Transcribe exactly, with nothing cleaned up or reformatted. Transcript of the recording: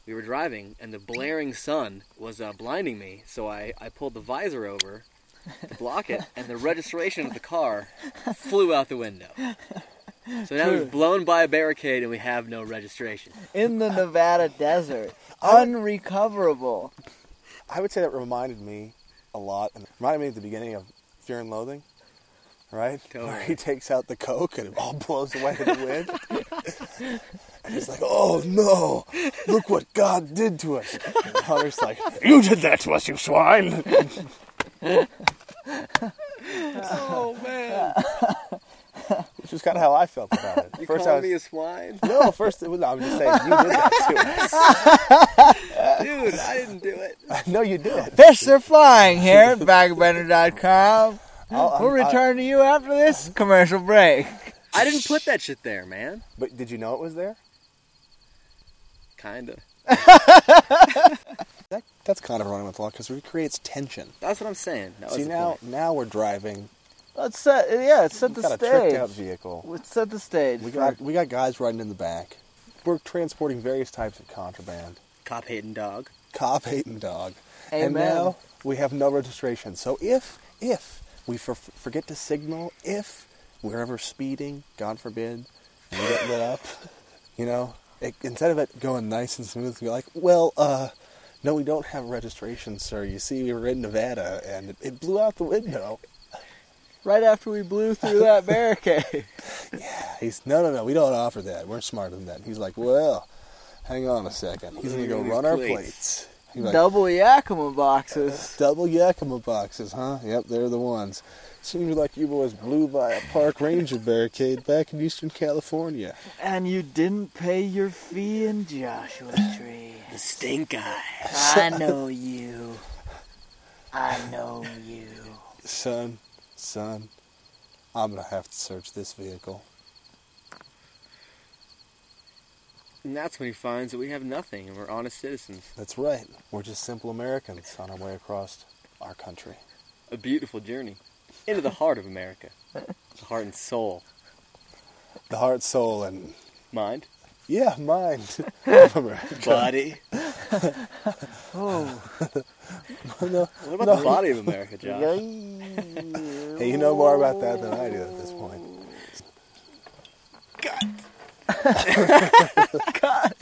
we were driving, and the blaring sun was uh, blinding me, so I, I pulled the visor over to block it, and the registration of the car flew out the window. So now True. we've blown by a barricade, and we have no registration. In the Nevada desert. Unrecoverable. I would say that reminded me a lot, and reminded me at the beginning of Fear and Loathing, right? Totally. Where he takes out the coke and it all blows away in the wind. And he's like, oh no, look what God did to us. And Hunter's like, you did that to us, you swine. Oh, man. Which is kind of how I felt about it. You first calling I was, me a swine? No, first, it was, I'm just saying, you did that to us. Dude, I didn't do it. I know you did. Fish are flying here at Bagabender dot com. I'll- We'll I'm- I- return to you after this commercial break. I didn't put that shit there, man. But did you know it was there? Kinda. That, that's kind of running with law because it creates tension. That's what I'm saying. That was See, the now point. now we're driving. Let's set, yeah, let's set We've the got a tricked out stage. vehicle. Let's set the stage. We got we got guys riding in the back. We're transporting various types of contraband. Cop hating dog. Cop hating dog. Amen. And now we have no registration. So if if we for, forget to signal, if we're ever speeding, God forbid, and we get lit up, you know, it, instead of it going nice and smooth, we're like, well, uh, no, we don't have registration, sir. You see, we were in Nevada, and it, it blew out the window. Right after we blew through that barricade. Yeah, he's, no, no, no, we don't offer that. We're smarter than that. And he's like, well, hang on a second. He's going to go These run our plates. plates. He's like, Double Yakima boxes. double Yakima boxes, huh? Yep, they're the ones. Seems like you boys blew by a park ranger barricade back in Eastern California. And you didn't pay your fee in Joshua Tree. The stink eye. I know you. I know you. Son, son, I'm going to have to search this vehicle. And that's when he finds that we have nothing and we're honest citizens. That's right. We're just simple Americans on our way across our country. A beautiful journey into the heart of America. The heart and soul. The heart, soul, and... Mind. Yeah, mind. of America. Body. Oh. No, What about no. the body of America, Josh? Hey, you know more about that than I do at this point. God. God.